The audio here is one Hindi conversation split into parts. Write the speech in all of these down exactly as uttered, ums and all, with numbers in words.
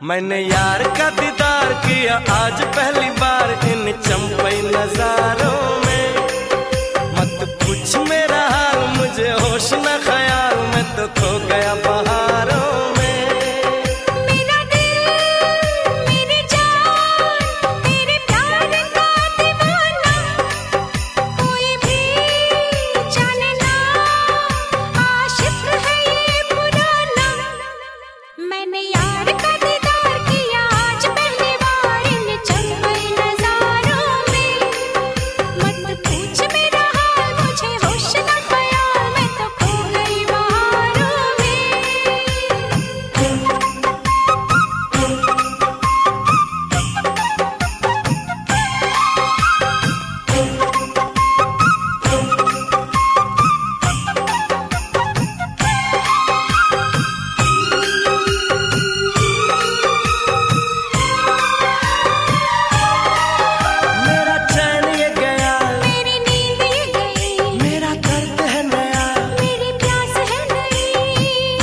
मैंने यार का दीदार किया आज पहली बार इन चंपई नजारों में। मत पूछ मेरा हाल, मुझे होश न ख्याल, मैं तो खो गया बहारों में। मेरा दिल मेरी जान तेरे प्यार का दीवाना, कोई भी जाने ना आशिक है ये पुराना। मैंने यार का दीदार किया आज पहली बार इन चंपई नजारों में। मत पूछ मेरा हाल, मुझे होश न ख्याल, मैं तो खो गई बहारों में। मेरा चैन ये गया, मेरी नींद ये गई, मेरा दर्द है नया, मेरी प्यास है नई।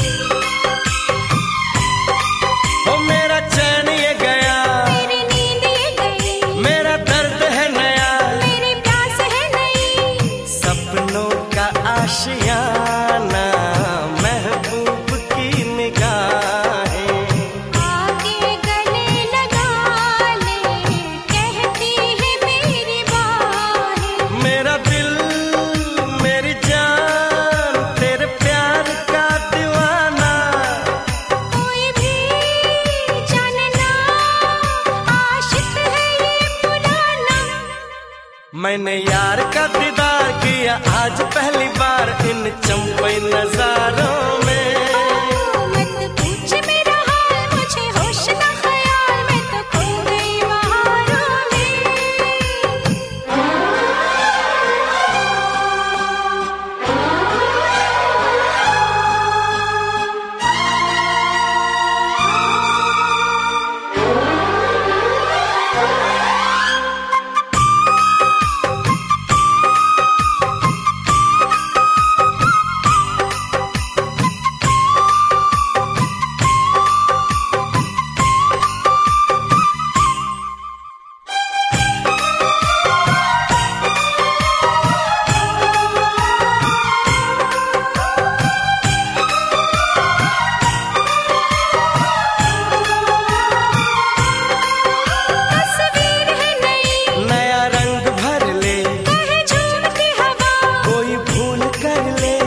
ओ मेरा चैन ये गया, मेरी नींद ये गई, मेरा दर्द है नया। मेरी प्यास है नई। सपनों का आशियाना महबूब की निगाहें, आके गले लगा ले, कहती है मेरी बाहें। मेरा दिल मेरी जान तेरे प्यार का दीवाना। कोई भी जाने ना आशिक है ये पुराना। मैंने यार का दीदार किया आज पहली बार इन चंपई नजारों में। मत पूछ मेरा हाल, मुझे होश न ख्याल, मैं तो खो गई बहारों में। तस्वीर है नई, नया रंग भर ले, कहे झूमती हवा, कोई भूल कर ले।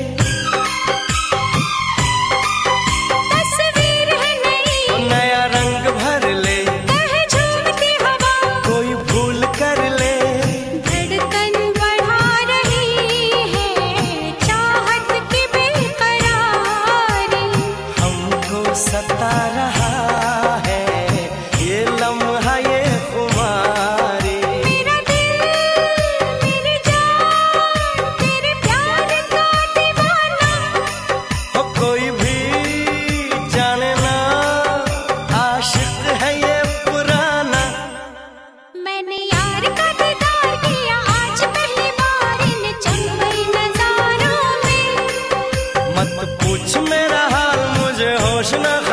तस्वीर है नई, नया रंग भर ले, कहे झूमती हवा। कोई भूल कर ले। धड़कन बढ़ा रही है चाहत की बेकरारी। हमको सता रहा है ये लम्हा ये खुमारी। मेरा दिल मेरी जान तेरे प्यार का दीवाना। हो कोई भी जाने ना आशिक है ये पुराना। मैंने यार का दीदार किया आज पहली बार इन चंपई नजारों में। मत पूछ मेरा हाल, मुझे होश न